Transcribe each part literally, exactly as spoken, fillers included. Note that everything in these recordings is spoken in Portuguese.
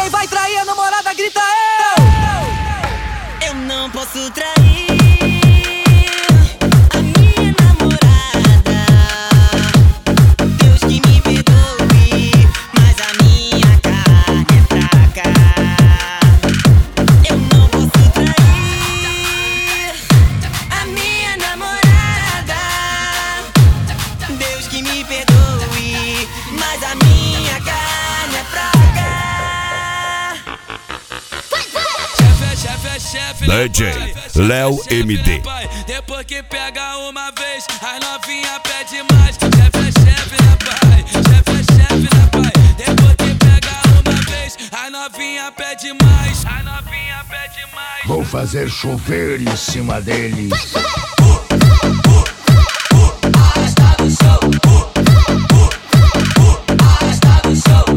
Quem vai trair a namorada grita eu. Eu não posso trair a minha namorada. Deus que me perdoe, mas a minha carne é fraca. Eu não posso trair a minha namorada. Deus que me perdoe, mas a minha carne é fraca. D J Léo M D. Depois que pega uma vez, as novinha pede mais. Chefe é chefe, né pai? Chefe é chefe, né pai? Depois que pega uma vez, as novinha pede mais. As novinha pede mais. Vou fazer chover em cima deles. Arrasta do show. Arrasta do show.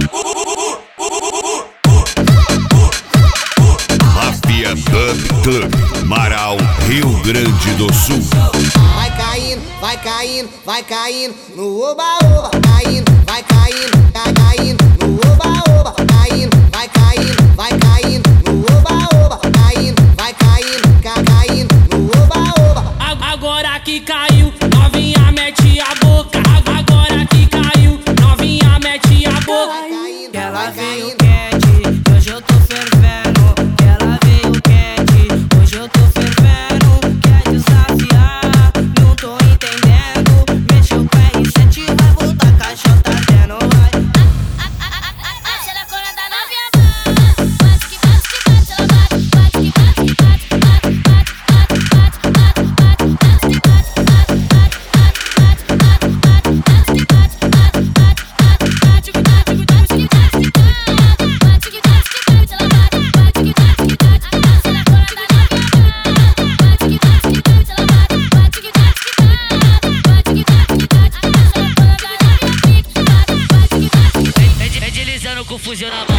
Mafia Dub Club, Marau, Rio Grande do Sul. Vai caindo, vai caindo, vai caindo no oba-oba. Caindo, vai caindo, cai caindo no oba-oba. Caindo, vai caindo, vai caindo no oba-oba. Caindo, vai caindo, cai caindo no oba-oba. Agora que caiu, novinha mete a boca. Agora que caiu, novinha mete a boca. Ela veio quente, hoje eu tô fervendo. Ela veio quente, hoje eu tô fervendo. Quer desafiar, não tô entendendo. Mexeu com R sete, vai voltar caixa, tá vendo? Vai. Essa é a cor da novinha. Bate que bate que bate, ela bate. Bate que bate que bate, bate, bate, bate, bate, bate, bate, bate, É deslizando com fuzil na mão.